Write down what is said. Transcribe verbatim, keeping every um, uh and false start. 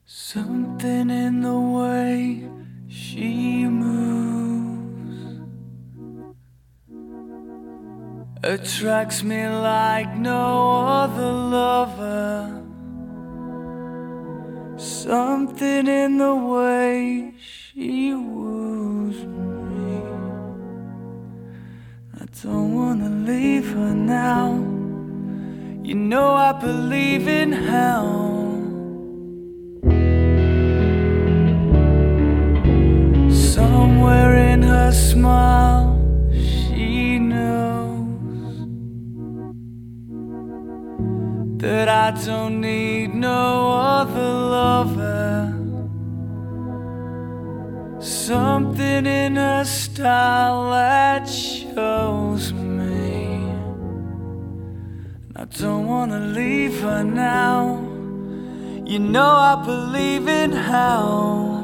Something in the way she moves attracts me like no other lover. Something in the way she woos me. I don't wanna leave her now. You know I believe in hell. Somewhere in her smile, she knows that I don't need no other lover. Something in her style that shows me I don't wanna leave her now. You know I believe in hell.